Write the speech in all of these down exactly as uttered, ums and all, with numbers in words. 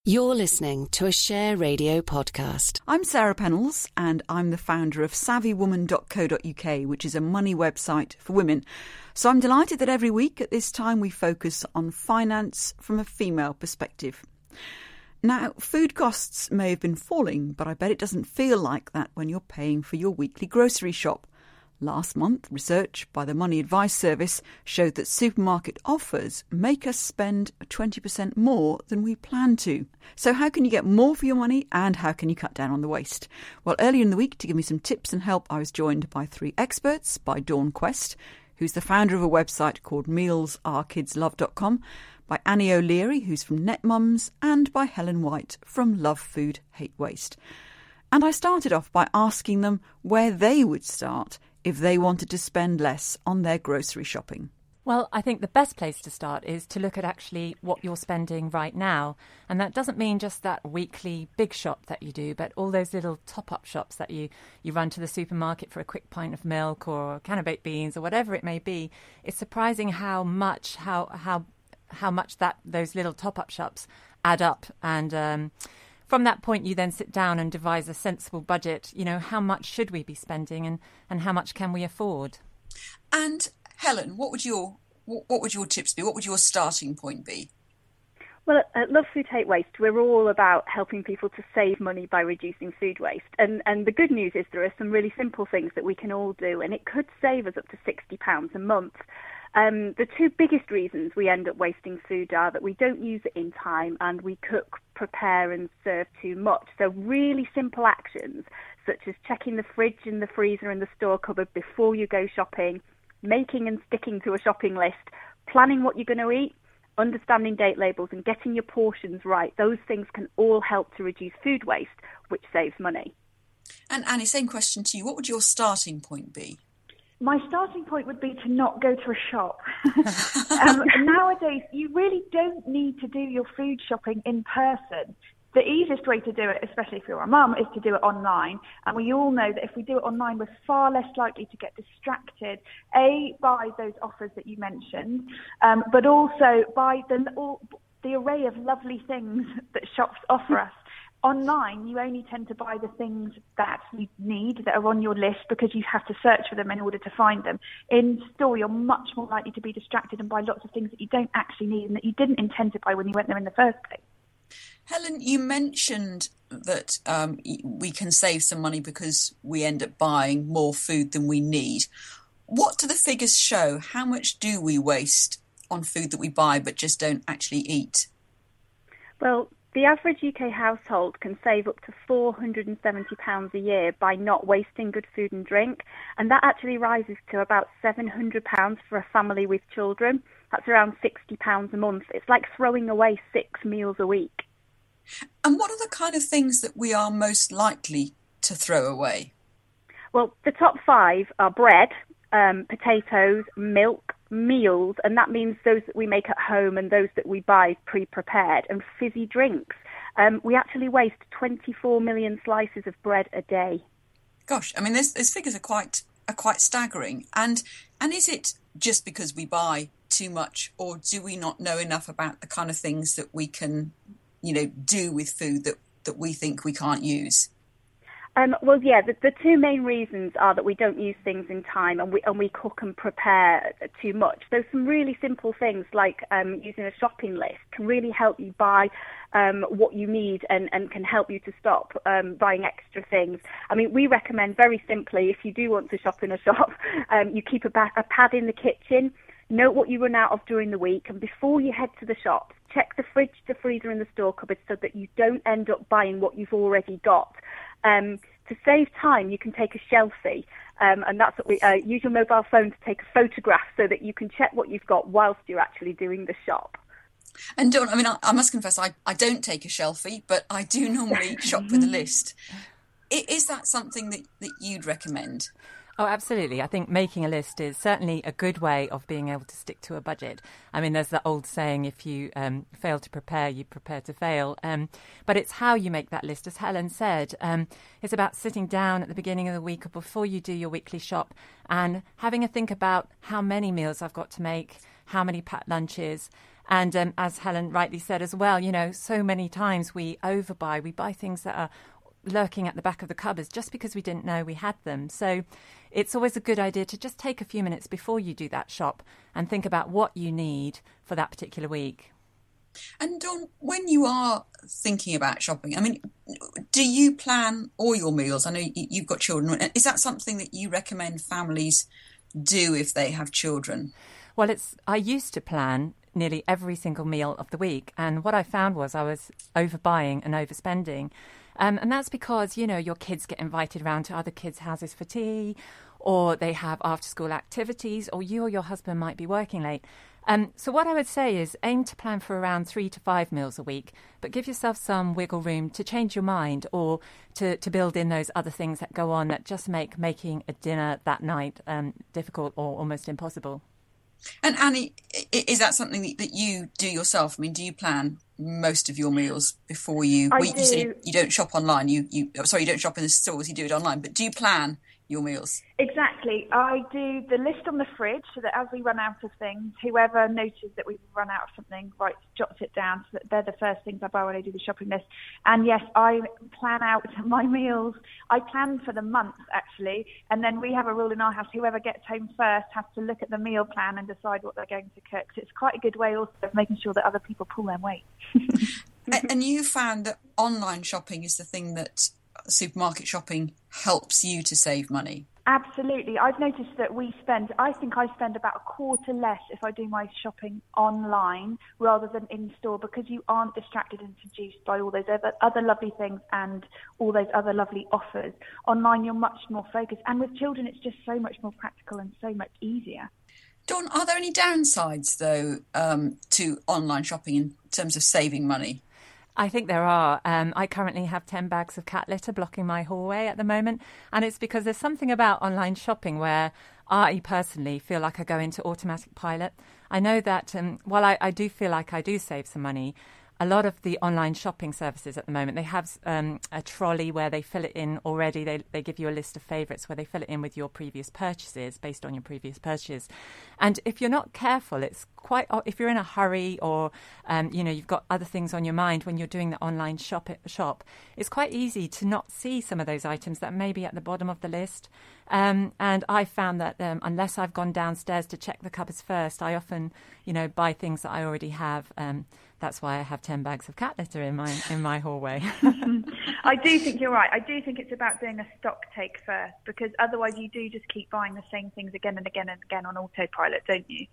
You're listening to a Share Radio podcast. I'm Sarah Pennells, and I'm the founder of savvy woman dot co dot uk, which is a money website for women. So I'm delighted that every week at this time we focus on finance from a female perspective. Now, food costs may have been falling, but I bet it doesn't feel like that when you're paying for your weekly grocery shop. Last month, research by the Money Advice Service showed that supermarket offers make us spend twenty percent more than we plan to. So how can you get more for your money, and how can you cut down on the waste? Well, earlier in the week, to give me some tips and help, I was joined by three experts, by Dawn Quest, who's the founder of a website called meals our kids love dot com, by Annie O'Leary, who's from NetMums, and by Helen White from Love Food, Hate Waste. And I started off by asking them where they would start if they wanted to spend less on their grocery shopping. Well, I think the best place to start is to look at actually what you're spending right now. And that doesn't mean just that weekly big shop that you do, but all those little top-up shops that you, you run to the supermarket for a quick pint of milk or a can of baked beans or whatever it may be. It's surprising how much, how how how much that those little top-up shops add up. And um, from that point, you then sit down and devise a sensible budget. You know, how much should we be spending, and, and how much can we afford? And Helen, what would your what would your tips be? What would your starting point be? Well, at Love Food, Hate Waste, we're all about helping people to save money by reducing food waste. And, and the good news is there are some really simple things that we can all do, and it could save us up to sixty pounds a month. Um, the two biggest reasons we end up wasting food are that we don't use it in time and we cook, prepare and serve too much. So really simple actions such as checking the fridge and the freezer and the store cupboard before you go shopping, making and sticking to a shopping list, planning what you're going to eat, understanding date labels and getting your portions right. Those things can all help to reduce food waste, which saves money. And Annie, same question to you. What would your starting point be? My starting point would be to not go to a shop. um, nowadays, you really don't need to do your food shopping in person. The easiest way to do it, especially if you're a mum, is to do it online. And we all know that if we do it online, we're far less likely to get distracted, A, by those offers that you mentioned, um, but also by the, all, the array of lovely things that shops offer us. Online, you only tend to buy the things that you need, that are on your list, because you have to search for them in order to find them. In store, you're much more likely to be distracted and buy lots of things that you don't actually need and that you didn't intend to buy when you went there in the first place. Helen, you mentioned that um, we can save some money because we end up buying more food than we need. What do the figures show? How much do we waste on food that we buy but just don't actually eat? Well, the average U K household can save up to four hundred seventy pounds a year by not wasting good food and drink, and that actually rises to about seven hundred pounds for a family with children. That's around sixty pounds a month. It's like throwing away six meals a week. And what are the kind of things that we are most likely to throw away? Well, the top five are bread, um, potatoes, milk, meals, and that means those that we make at home and those that we buy pre-prepared, and fizzy drinks. Um, we actually waste twenty-four million slices of bread a day. Gosh, I mean, those, those figures are quite are quite staggering. And and is it just because we buy too much, or do we not know enough about the kind of things that we can, you know, do with food that, that we think we can't use? Um, well, yeah, the, the two main reasons are that we don't use things in time and we and we cook and prepare too much. So some really simple things like um, using a shopping list can really help you buy um, what you need and, and can help you to stop um, buying extra things. I mean, we recommend very simply, if you do want to shop in a shop, um, you keep a, ba- a pad in the kitchen, note what you run out of during the week, and before you head to the shop, check the fridge, the freezer and the store cupboard so that you don't end up buying what you've already got. Um, to save time, you can take a shelfie, um, and that's what we uh, use your mobile phone to take a photograph so that you can check what you've got whilst you're actually doing the shop. And don't, I mean, I, I must confess, I, I don't take a shelfie, but I do normally shop with a list. Is that something that, that you'd recommend? Oh, absolutely. I think making a list is certainly a good way of being able to stick to a budget. I mean, there's that old saying, if you um, fail to prepare, you prepare to fail. Um, but it's how you make that list, as Helen said. Um, it's about sitting down at the beginning of the week or before you do your weekly shop and having a think about how many meals I've got to make, how many packed lunches, And um, as Helen rightly said as well, you know, so many times we overbuy, we buy things that are lurking at the back of the cupboards just because we didn't know we had them. So it's always a good idea to just take a few minutes before you do that shop and think about what you need for that particular week. And Dawn, when you are thinking about shopping, I mean, do you plan all your meals? I know you've got children. Is that something that you recommend families do if they have children? Well, it's I used to plan nearly every single meal of the week. And what I found was I was overbuying and overspending. Um, and that's because, you know, your kids get invited around to other kids' houses for tea, or they have after-school activities, or you or your husband might be working late. Um, so what I would say is aim to plan for around three to five meals a week, but give yourself some wiggle room to change your mind or to, to build in those other things that go on that just make making a dinner that night um, difficult or almost impossible. And Annie, is that something that you do yourself? I mean, do you plan most of your meals before you? I well, do. You said you don't shop online. You, you, sorry, you don't shop in the stores. You do it online. But do you plan your meals? Exactly. I do the list on the fridge so that as we run out of things, whoever notices that we've run out of something, right, jots it down so that they're the first things I buy when I do the shopping list. And yes, I plan out my meals. I plan for the month, actually. And then we have a rule in our house, whoever gets home first has to look at the meal plan and decide what they're going to cook. So it's quite a good way also of making sure that other people pull their weight. And you found that online shopping is the thing that supermarket shopping helps you to save money? Absolutely. I've noticed that we spend, I think I spend about a quarter less if I do my shopping online rather than in store, because you aren't distracted and seduced by all those other, other lovely things and all those other lovely offers. Online, you're much more focused. And with children, it's just so much more practical and so much easier. Dawn, are there any downsides, though, um, to online shopping in terms of saving money? I think there are. Um, I currently have ten bags of cat litter blocking my hallway at the moment. And it's because there's something about online shopping where I personally feel like I go into automatic pilot. I know that um, while I, I do feel like I do save some money, a lot of the online shopping services at the moment, they have um, a trolley where they fill it in already. They they give you a list of favourites where they fill it in with your previous purchases, based on your previous purchase. And if you're not careful, it's quite, if you're in a hurry or, um, you know, you've got other things on your mind when you're doing the online shop, shop, it's quite easy to not see some of those items that may be at the bottom of the list. Um, and I found that um, unless I've gone downstairs to check the cupboards first, I often, you know, buy things that I already have. Um, that's why I have ten bags of cat litter in my in my hallway. I do think you're right. I do think it's about doing a stock take first, because otherwise you do just keep buying the same things again and again and again on autopilot, don't you?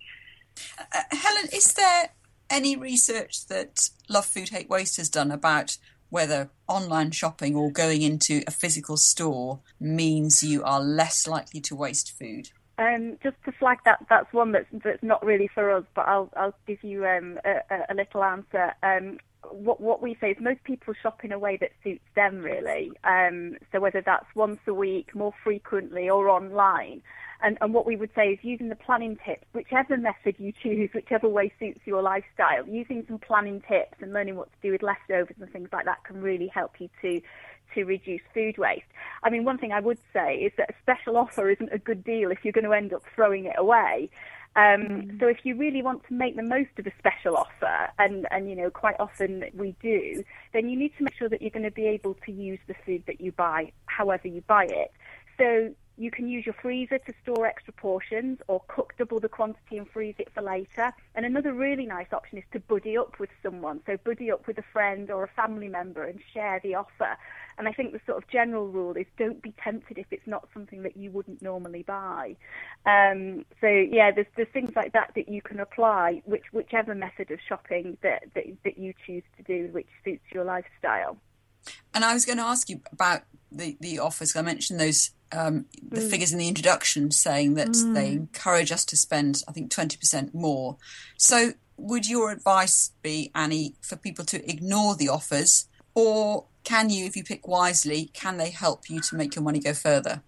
Uh, Helen, is there any research that Love Food Hate Waste has done about whether online shopping or going into a physical store means you are less likely to waste food? Um, just to flag that, that's one that's that's not really for us, but I'll I'll give you um, a, a little answer. Um, what what we say is most people shop in a way that suits them, really. Um, so whether that's once a week, more frequently, or online. And, and what we would say is using the planning tips, whichever method you choose, whichever way suits your lifestyle, using some planning tips and learning what to do with leftovers and things like that can really help you to to reduce food waste. I mean, one thing I would say is that a special offer isn't a good deal if you're going to end up throwing it away. Um, mm. So if you really want to make the most of a special offer, and, and, you know, quite often we do, then you need to make sure that you're going to be able to use the food that you buy, however you buy it. So you can use your freezer to store extra portions, or cook double the quantity and freeze it for later. And another really nice option is to buddy up with someone. So buddy up with a friend or a family member and share the offer. And I think the sort of general rule is don't be tempted if it's not something that you wouldn't normally buy. Um, so, yeah, there's, there's things like that that you can apply, which whichever method of shopping that, that, that you choose to do, which suits your lifestyle. And I was going to ask you about the, the offers. I mentioned those um, the mm. figures in the introduction saying that mm. they encourage us to spend, I think, twenty percent more. So would your advice be, Annie, for people to ignore the offers, or can you, if you pick wisely, can they help you to make your money go further?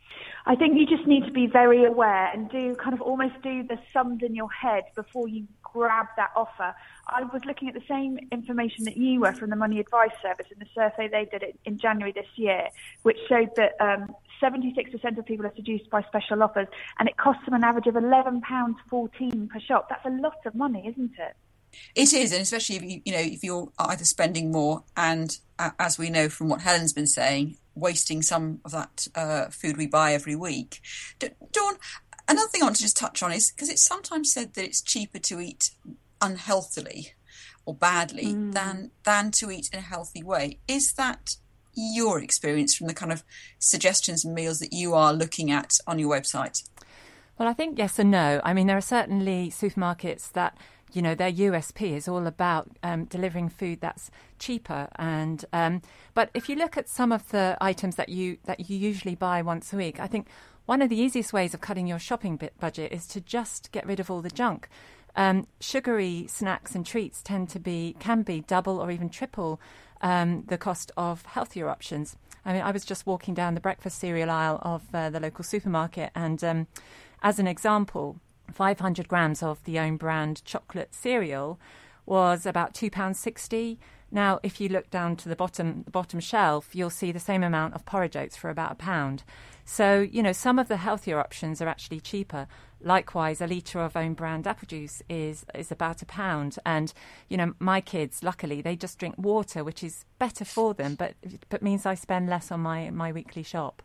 I think you just need to be very aware and do kind of almost do the sums in your head before you grab that offer. I was looking at the same information that you were from the Money Advice Service in the survey they did it in January this year, which showed that um, seventy-six percent of people are seduced by special offers, and it costs them an average of eleven pounds fourteen per shop. That's a lot of money, isn't it? It is, and especially if you, you know, if you're either spending more and, uh, as we know from what Helen's been saying, wasting some of that uh, food we buy every week. Dawn, another thing I want to just touch on is, because it's sometimes said that it's cheaper to eat unhealthily or badly mm. than than to eat in a healthy way. Is that your experience from the kind of suggestions and meals that you are looking at on your website? Well, I think yes and no. I mean, there are certainly supermarkets that, you know, their U S P is all about um, delivering food that's cheaper. And um, but if you look at some of the items that you that you usually buy once a week, I think one of the easiest ways of cutting your shopping bit budget is to just get rid of all the junk. Um, sugary snacks and treats tend to be can be double or even triple um, the cost of healthier options. I mean, I was just walking down the breakfast cereal aisle of uh, the local supermarket, and um, as an example, five hundred grams of the own brand chocolate cereal was about two pounds sixty. Now, if you look down to the bottom the bottom shelf, you'll see the same amount of porridge oats for about a pound. So, you know, some of the healthier options are actually cheaper. Likewise, a litre of own brand apple juice is is about a pound. And, you know, my kids, luckily, they just drink water, which is better for them, but but means I spend less on my, my weekly shop.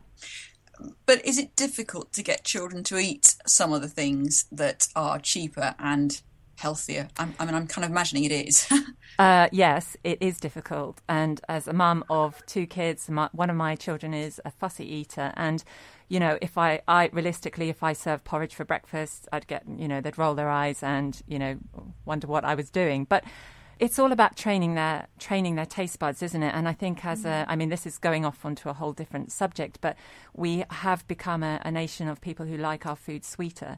But is it difficult to get children to eat some of the things that are cheaper and healthier? I'm, I mean, I'm kind of imagining it is. uh, yes, it is difficult. And as a mum of two kids, my, one of my children is a fussy eater. And, you know, if I, I realistically, if I served porridge for breakfast, I'd get, you know, they'd roll their eyes and, you know, wonder what I was doing. But it's all about training their training their taste buds, isn't it? And I think as a, I mean, this is going off onto a whole different subject, but we have become a, a nation of people who like our food sweeter.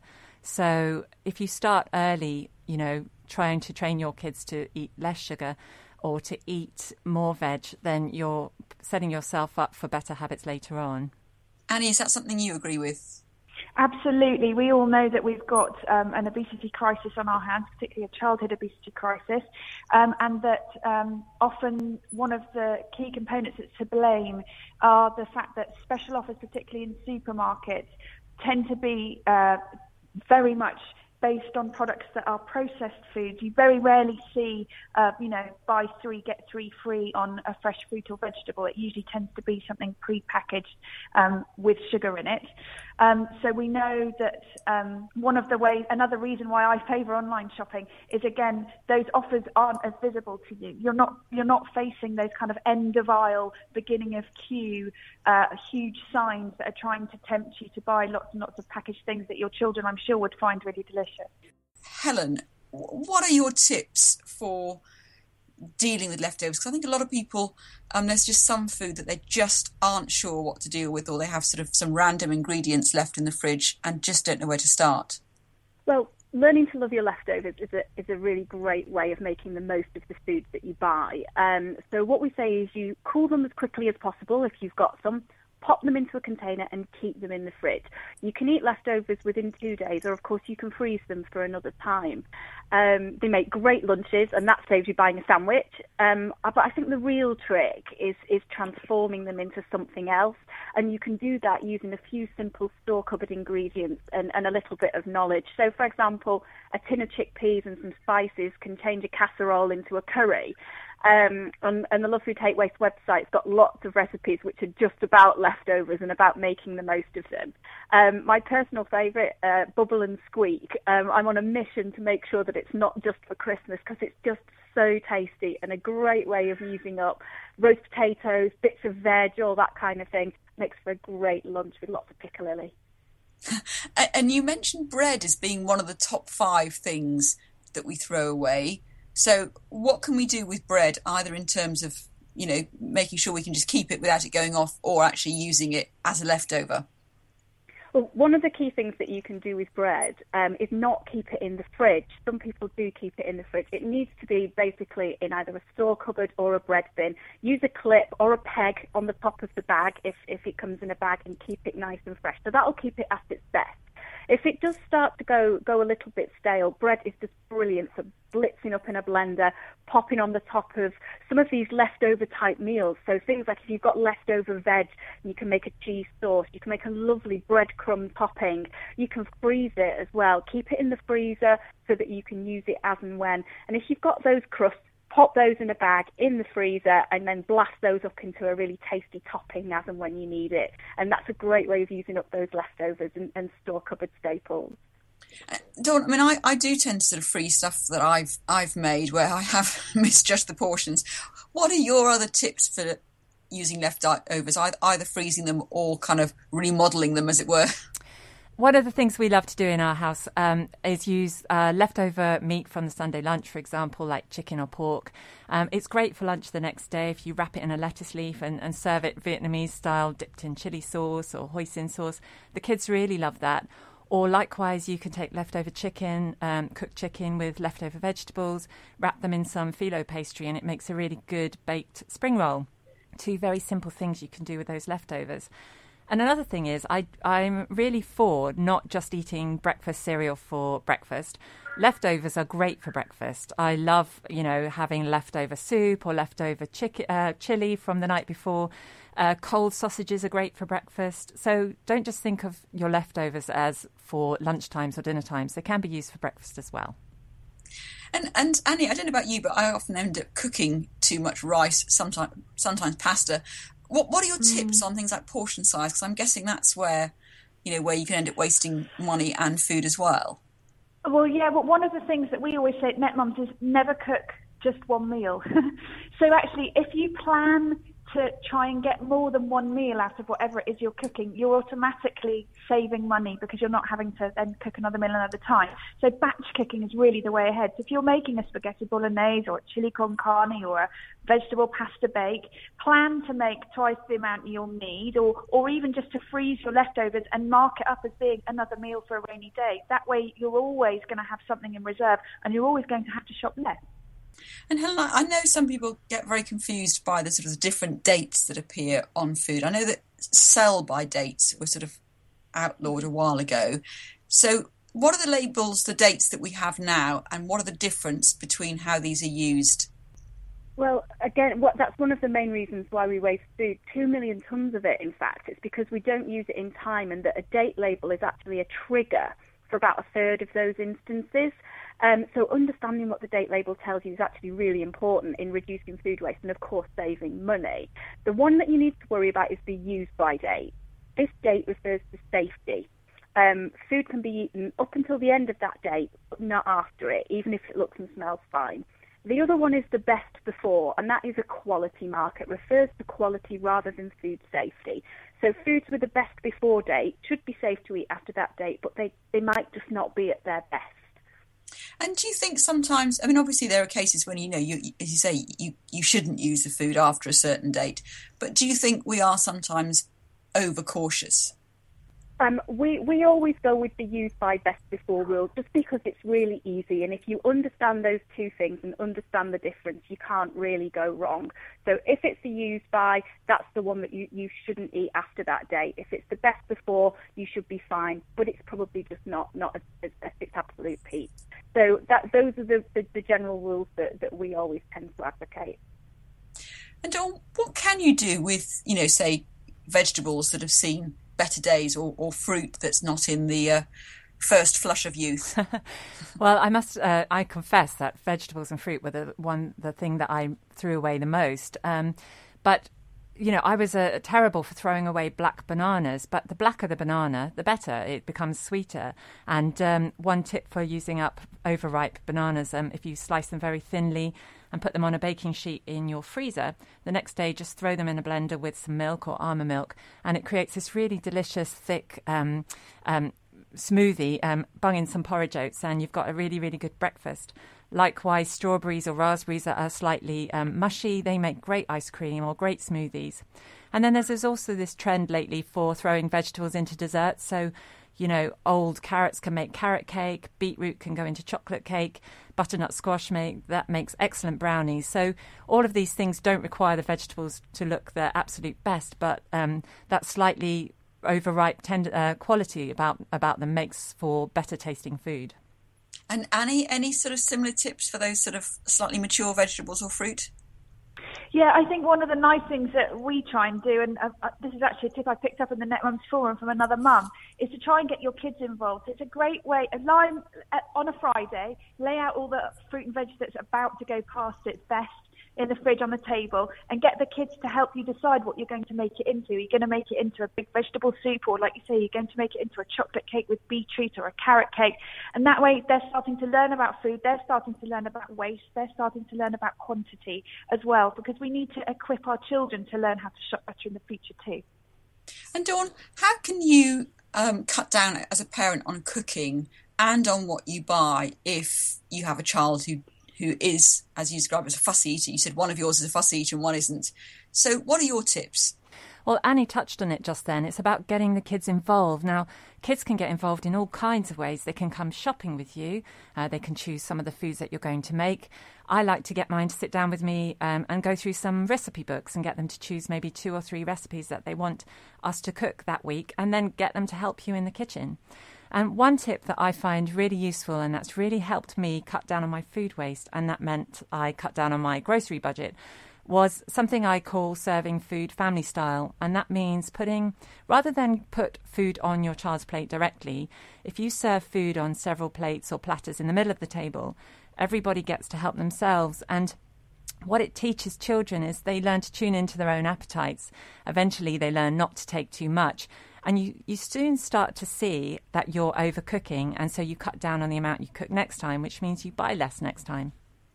So if you start early, you know, trying to train your kids to eat less sugar or to eat more veg, then you're setting yourself up for better habits later on. Annie, is that something you agree with? Absolutely. We all know that we've got um, an obesity crisis on our hands, particularly a childhood obesity crisis, um, and that um, often one of the key components that's to blame are the fact that special offers, particularly in supermarkets, tend to be uh, very much based on products that are processed foods. You very rarely see, uh, you know, buy three, get three free on a fresh fruit or vegetable. It usually tends to be something pre-packaged um, with sugar in it. Um, so we know that um, one of the ways, another reason why I favour online shopping is, again, those offers aren't as visible to you. You're not you're not facing those kind of end of aisle, beginning of queue, uh, huge signs that are trying to tempt you to buy lots and lots of packaged things that your children, I'm sure, would find really delicious. Helen, what are your tips for dealing with leftovers? Because I think a lot of people, um, there's just some food that they just aren't sure what to deal with, or they have sort of some random ingredients left in the fridge and just don't know where to start. Well, learning to love your leftovers is a is a really great way of making the most of the foods that you buy. Um, so what we say is you cool them as quickly as possible if you've got some. Pop them into a container and keep them in the fridge. You can eat leftovers within two days, or of course you can freeze them for another time. Um, they make great lunches, and that saves you buying a sandwich. Um, but I think the real trick is is transforming them into something else, and you can do that using a few simple store cupboard ingredients and, and a little bit of knowledge. So, for example, a tin of chickpeas and some spices can change a casserole into a curry. Um, and, and the Love Food Hate Waste website's got lots of recipes which are just about leftovers and about making the most of them. Um, my personal favourite, uh, Bubble and Squeak. Um, I'm on a mission to make sure that it's not just for Christmas, because it's just so tasty and a great way of using up roast potatoes, bits of veg, all that kind of thing. Makes for a great lunch with lots of piccalilli. And you mentioned bread as being one of the top five things that we throw away. So what can we do with bread, either in terms of, you know, making sure we can just keep it without it going off, or actually using it as a leftover? Well, one of the key things that you can do with bread um, is not keep it in the fridge. Some people do keep it in the fridge. It needs to be basically in either a store cupboard or a bread bin. Use a clip or a peg on the top of the bag if, if it comes in a bag, and keep it nice and fresh. So that'll keep it at its best. If it does start to go go a little bit stale, bread is just brilliant for blitzing up in a blender, popping on the top of some of these leftover type meals. So things like if you've got leftover veg, you can make a cheese sauce, you can make a lovely breadcrumb topping, you can freeze it as well. Keep it in the freezer so that you can use it as and when. And if you've got those crusts, pop those in a bag in the freezer and then blast those up into a really tasty topping as and when you need it. And that's a great way of using up those leftovers and, and store cupboard staples. Uh, Dawn, I mean, I, I do tend to sort of freeze stuff that I've I've made where I have misjudged the portions. What are your other tips for using leftovers, either freezing them or kind of remodelling them, as it were? One of the things we love to do in our house um, is use uh, leftover meat from the Sunday lunch, for example, like chicken or pork. Um, it's great for lunch the next day if you wrap it in a lettuce leaf and, and serve it Vietnamese style, dipped in chili sauce or hoisin sauce. The kids really love that. Or likewise, you can take leftover chicken, um, cooked chicken with leftover vegetables, wrap them in some phyllo pastry, and it makes a really good baked spring roll. Two very simple things you can do with those leftovers. And another thing is I, I'm really for not just eating breakfast cereal for breakfast. Leftovers are great for breakfast. I love, you know, having leftover soup or leftover chicken, uh, chili from the night before. Uh, cold sausages are great for breakfast. So don't just think of your leftovers as for lunchtimes or dinner times. They can be used for breakfast as well. And, and Annie, I don't know about you, but I often end up cooking too much rice, sometimes sometimes pasta. What What are your tips mm. on things like portion size? Because I'm guessing that's where, you know, where you can end up wasting money and food as well. Well, yeah, but one of the things that we always say at Net Mums is never cook just one meal. So actually, if you plan to try and get more than one meal out of whatever it is you're cooking, you're automatically saving money because you're not having to then cook another meal another time. So batch cooking is really the way ahead. So if you're making a spaghetti bolognese or a chili con carne or a vegetable pasta bake, plan to make twice the amount you'll need, or, or even just to freeze your leftovers and mark it up as being another meal for a rainy day. That way you're always going to have something in reserve and you're always going to have to shop less. And Helen, I know some people get very confused by the sort of different dates that appear on food. I know that sell-by dates were sort of outlawed a while ago. So what are the labels, the dates that we have now, and what are the difference between how these are used? Well, again, what, that's one of the main reasons why we waste food. Two million tonnes of it, in fact. It's because we don't use it in time, and that a date label is actually a trigger for about a third of those instances. Um, so understanding what the date label tells you is actually really important in reducing food waste and, of course, saving money. The one that you need to worry about is the use-by date. This date refers to safety. Um, food can be eaten up until the end of that date, but not after it, even if it looks and smells fine. The other one is the best before, and that is a quality mark. It refers to quality rather than food safety. So foods with the best before date should be safe to eat after that date, but they, they might just not be at their best. And do you think sometimes, I mean, obviously there are cases when, you know, you, as you say, you, you shouldn't use the food after a certain date, but do you think we are sometimes overcautious? Um, we, we always go with the use by best before rule just because it's really easy, and if you understand those two things and understand the difference, you can't really go wrong. So if it's the use by, that's the one that you, you shouldn't eat after that date. If it's the best before, you should be fine, but it's probably just not, not at its absolute peak. So that those are the, the, the general rules that, that we always tend to advocate. And Dawn, what can you do with, you know, say, vegetables that have seen better days, or, or fruit that's not in the uh, first flush of youth? Well, I must, uh, I confess that vegetables and fruit were the one, the thing that I threw away the most. Um, but, you know, I was uh, terrible for throwing away black bananas, but the blacker the banana, the better. It becomes sweeter. And um, one tip for using up overripe bananas, um, if you slice them very thinly and put them on a baking sheet in your freezer, the next day just throw them in a blender with some milk or almond milk, and it creates this really delicious, thick um, um, smoothie, um, bung in some porridge oats, and you've got a really, really good breakfast. Likewise, strawberries or raspberries that are slightly um, mushy, they make great ice cream or great smoothies. And then there's, there's also this trend lately for throwing vegetables into desserts. So, you know, old carrots can make carrot cake, beetroot can go into chocolate cake, butternut squash make that makes excellent brownies. So all of these things don't require the vegetables to look their absolute best, but um, that slightly overripe tender, uh, quality about, about them makes for better tasting food. And Annie, any sort of similar tips for those sort of slightly mature vegetables or fruit? Yeah, I think one of the nice things that we try and do, and uh, uh, this is actually a tip I picked up in the Net Mums Forum from another mum, is to try and get your kids involved. It's a great way, a line uh, on a Friday, lay out all the fruit and veg that's about to go past its best in the fridge on the table, and get the kids to help you decide what you're going to make it into. Are you going to make it into a big vegetable soup, or like you say, you're going to make it into a chocolate cake with beetroot or a carrot cake? And that way they're starting to learn about food, they're starting to learn about waste, they're starting to learn about quantity as well, because we need to equip our children to learn how to shop better in the future too. And Dawn, how can you um, cut down as a parent on cooking and on what you buy if you have a child who who is, as you described, as a fussy eater? You said one of yours is a fussy eater and one isn't. So what are your tips? Well, Annie touched on it just then. It's about getting the kids involved. Now, kids can get involved in all kinds of ways. They can come shopping with you. Uh, they can choose some of the foods that you're going to make. I like to get mine to sit down with me um, and go through some recipe books and get them to choose maybe two or three recipes that they want us to cook that week, and then get them to help you in the kitchen. And one tip that I find really useful, and that's really helped me cut down on my food waste, and that meant I cut down on my grocery budget, was something I call serving food family style. And that means putting, rather than put food on your child's plate directly, if you serve food on several plates or platters in the middle of the table, everybody gets to help themselves. And what it teaches children is they learn to tune into their own appetites. Eventually they learn not to take too much. And you, you soon start to see that you're overcooking, and so you cut down on the amount you cook next time, which means you buy less next time.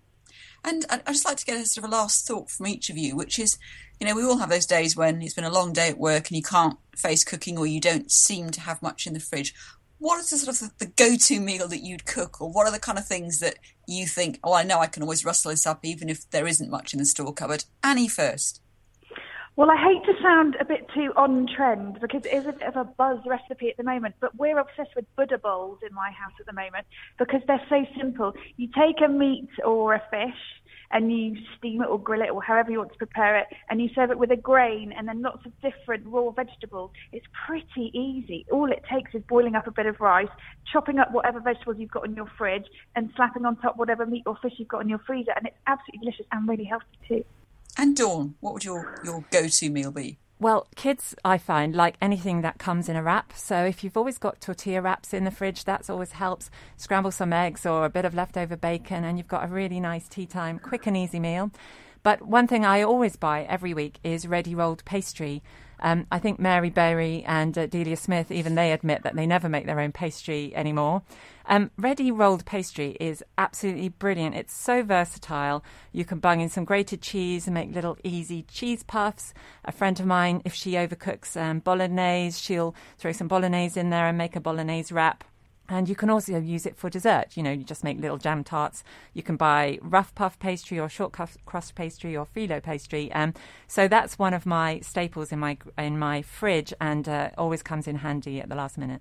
And I'd just like to get a sort of a last thought from each of you, which is, you know, we all have those days when it's been a long day at work and you can't face cooking, or you don't seem to have much in the fridge. What is the sort of the go-to meal that you'd cook, or what are the kind of things that you think, oh, I know I can always rustle this up even if there isn't much in the store cupboard? Annie first. Well, I hate to sound a bit too on trend, because it is a bit of a buzz recipe at the moment, but we're obsessed with Buddha bowls in my house at the moment because they're so simple. You take a meat or a fish and you steam it or grill it or however you want to prepare it, and you serve it with a grain and then lots of different raw vegetables. It's pretty easy. All it takes is boiling up a bit of rice, chopping up whatever vegetables you've got in your fridge, and slapping on top whatever meat or fish you've got in your freezer, and it's absolutely delicious and really healthy too. And Dawn, what would your, your go-to meal be? Well, kids, I find, like anything that comes in a wrap. So if you've always got tortilla wraps in the fridge, that always helps. Scramble some eggs or a bit of leftover bacon, and you've got a really nice tea time, quick and easy meal. But one thing I always buy every week is ready rolled pastry. Um, I think Mary Berry and uh, Delia Smith, even they admit that they never make their own pastry anymore. Um, ready rolled pastry is absolutely brilliant. It's so versatile. You can bung in some grated cheese and make little easy cheese puffs. A friend of mine, if she overcooks um, bolognese, she'll throw some bolognese in there and make a bolognese wrap. And you can also use it for dessert. You know, you just make little jam tarts. You can buy rough puff pastry or short crust pastry or phyllo pastry. Um, so that's one of my staples in my in my fridge, and uh, always comes in handy at the last minute.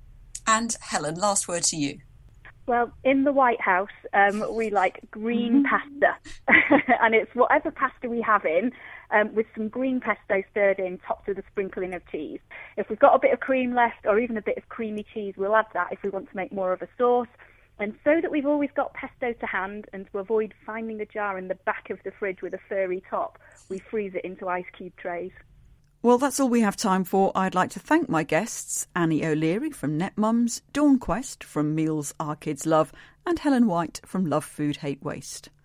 And Helen, last word to you. Well, in the White House, um, we like green pasta. And it's whatever pasta we have in, um, with some green pesto stirred in, topped with a sprinkling of cheese. If we've got a bit of cream left, or even a bit of creamy cheese, we'll add that if we want to make more of a sauce. And so that we've always got pesto to hand, and to avoid finding a jar in the back of the fridge with a furry top, we freeze it into ice cube trays. Well, that's all we have time for. I'd like to thank my guests, Annie O'Leary from Net Mums, Dawn Quest from Meals Our Kids Love, and Helen White from Love Food Hate Waste.